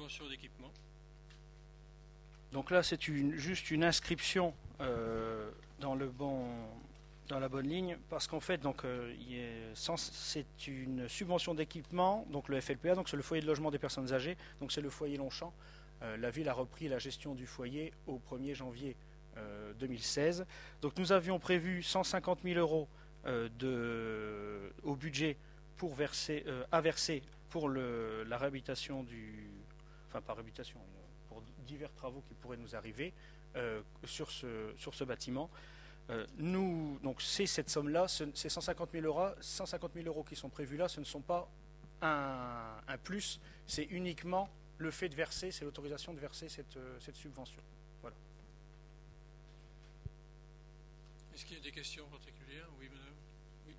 subvention d'équipement. Donc là, c'est juste une inscription dans la bonne ligne, parce qu'en fait, c'est une subvention d'équipement, donc le FLPA, donc c'est le foyer de logement des personnes âgées, donc c'est le foyer Longchamp. La ville a repris la gestion du foyer au 1er janvier 2016. Donc nous avions prévu 150 000 euros au budget à verser pour la réhabilitation pas réhabilitation, pour divers travaux qui pourraient nous arriver sur ce bâtiment. Donc c'est cette somme-là, ces 150 000 euros qui sont prévus là, ce ne sont pas un plus, c'est uniquement le fait de verser, c'est l'autorisation de verser cette subvention. Voilà. Est-ce qu'il y a des questions particulières? Oui, madame. Oui.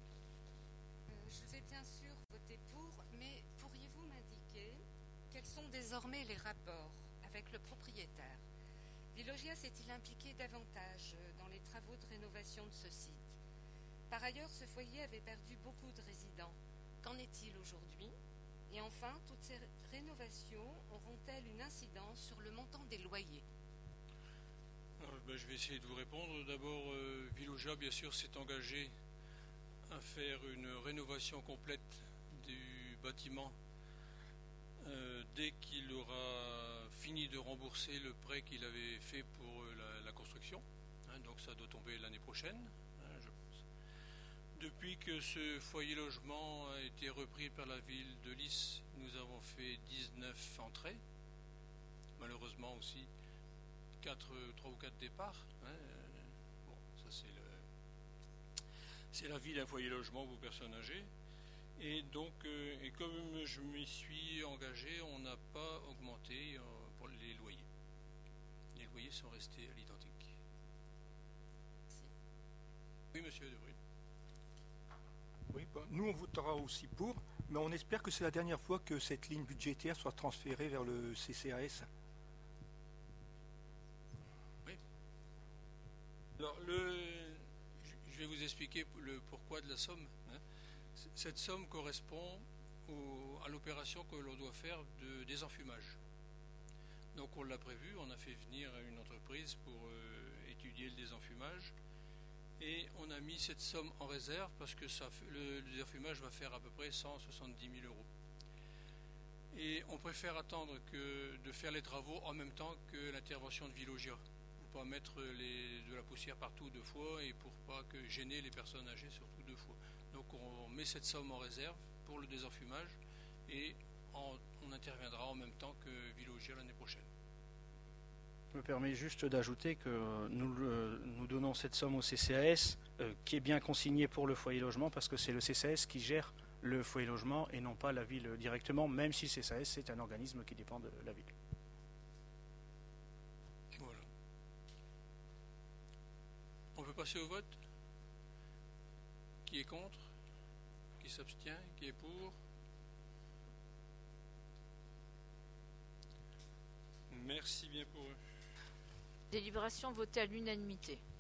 Je vais bien sûr voter pour, mais pourriez-vous m'indiquer quels sont désormais les rapports avec le propriétaire? Vilogia s'est-il impliqué davantage dans les travaux de rénovation de ce site? Par ailleurs, ce foyer avait perdu beaucoup de résidents. Qu'en est-il aujourd'hui? Et enfin, toutes ces rénovations auront-elles une incidence sur le montant des loyers? Je vais essayer de vous répondre. D'abord, Vilogia, bien sûr, s'est engagé à faire une rénovation complète du bâtiment dès qu'il aura fini de rembourser le prêt qu'il avait fait pour la construction. Donc ça doit tomber l'année prochaine, je pense. Depuis que ce foyer logement a été repris par la ville de Lys, nous avons fait 19 entrées. Malheureusement aussi 3 ou 4 départs. Bon, ça c'est la vie d'un foyer logement pour personnes âgées. Et donc, et comme je m'y suis engagé, on n'a pas augmenté pour les loyers. Les loyers sont restés à l'identique. Oui, monsieur Debril. Oui, nous on votera aussi pour, mais on espère que c'est la dernière fois que cette ligne budgétaire soit transférée vers le CCAS. Oui. Alors, je vais vous expliquer le pourquoi de la somme. Cette somme correspond à l'opération que l'on doit faire de désenfumage. Donc on l'a prévu, on a fait venir une entreprise pour étudier le désenfumage et on a mis cette somme en réserve parce que le désenfumage va faire à peu près 170 000 euros. Et on préfère attendre que de faire les travaux en même temps que l'intervention de Vilogia. Pour pas mettre de la poussière partout 2 fois et pour pas gêner les personnes âgées surtout 2 fois. Donc on met cette somme en réserve pour le désenfumage et on interviendra en même temps que Vilogia l'année prochaine. Je me permets juste d'ajouter que nous donnons cette somme au CCAS qui est bien consignée pour le foyer logement parce que c'est le CCAS qui gère le foyer logement et non pas la ville directement, même si le CCAS c'est un organisme qui dépend de la ville. Voilà. On peut passer au vote? Qui est contre? Qui s'abstient? Qui est pour? Merci bien pour eux. Délibération votée à l'unanimité.